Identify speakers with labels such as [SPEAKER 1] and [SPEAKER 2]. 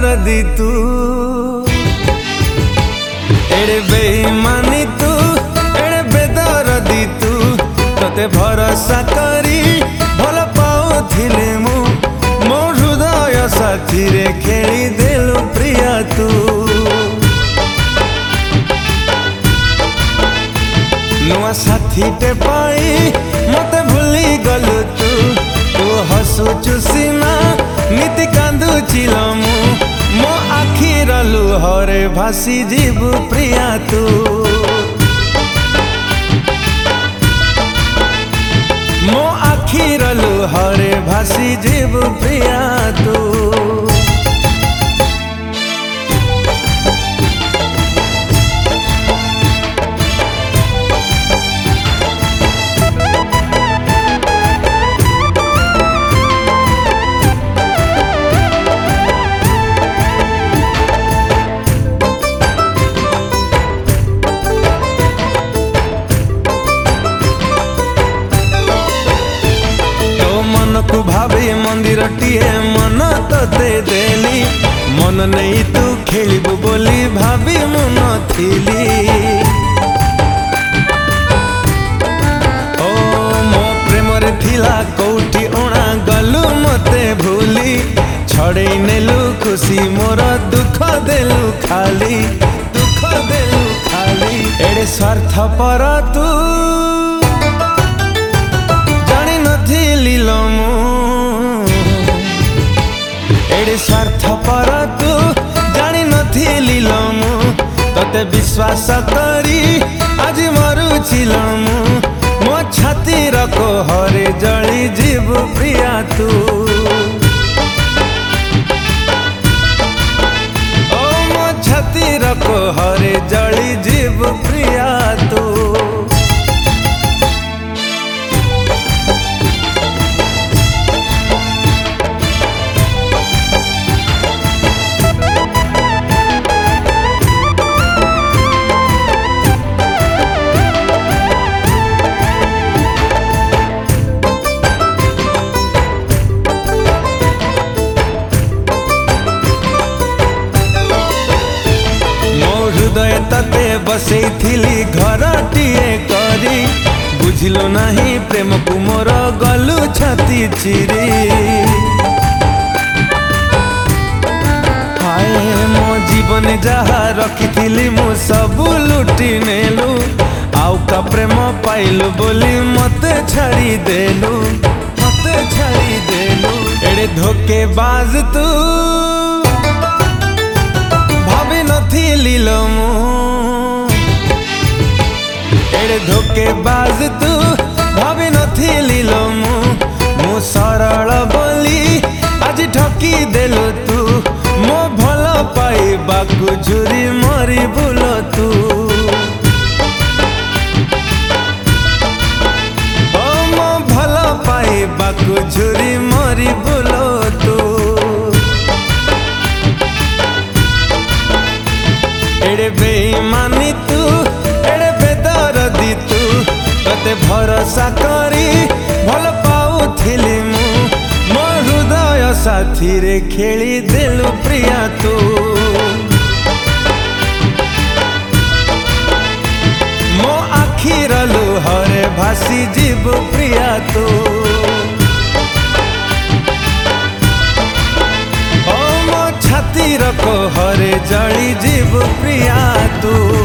[SPEAKER 1] बेदरदी तू एड़े बेईमानी तू एड़े बेदरदी तू तते भरोसा करी भल पाउथिले मु मो हृदय साथी रे खेली देलु प्रिया तू नुआ साथी टे पाई मते भूली गलु तू तू हसुचु सीना नीति कांदु चिलमु मो आखिर लुहरे भासी जीवु प्रिया तू मो आखिर लुहरे भासी जीवु प्रिया तू को भाभी मंदिर टीए मन तो दे देली मन नहीं तू खेलिबु बोली भाभी मन थिली ओ मो प्रेम रे थिला कोठी ओणा गलु मते भूली छड़े नेलु खुशी मोर दुख देलु खाली एड़े स्वार्थ पर तू जानी नथिली लमु एड़े स्वार्थ पर तू जानी नथिली लमु तते विश्वास करी आज मरुछि लमु मो छाती रको हरे जली जीवु प्रिया तू ओ मो छाती रको हरे जली जीवु प्रिया तू हृदय तते बसई थिली घर टीए करी बुझिलो नहीं प्रेम को मोर गलु छाती चिरी हाय मो जीवन जहा रखी मु सब लुटी नेलु आउ का प्रेम पाइलु बोली मते छाड़ी देलु एड़े धोखेबाज तू भाभी नथिली लमु एड़े धोखेबाज तू भाभी नथिली लमु मु सरल बोली आज ठकी देलु तू मो भल पाइबाकु झुरी मरी बुल तू ओ मो भल पाइबाकु झुरी मरी बुल तू एड़े बेईमानी तू एड़े बेदरदी तू तते भरोसा करी भल पाउथिली मु मो हृदय साथी रे खेली देलु प्रिया तू मो आखिर लुहरे भासी जीवु प्रिया तू छाती रको हरे जली जीवु प्रिया तू।